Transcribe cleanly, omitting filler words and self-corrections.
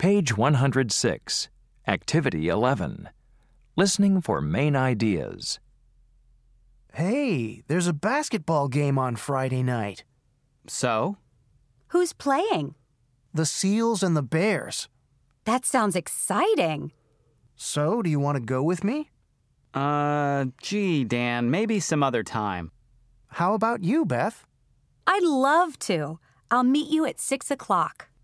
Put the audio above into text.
Page 106, Activity 11. Listening for main ideas. Hey, there's a basketball game on Friday night. So? Who's playing? The Seals and the Bears. That sounds exciting. So, do you want to go with me? Gee, Dan, maybe some other time. How about you, Beth? I'd love to. I'll meet you at 6 o'clock.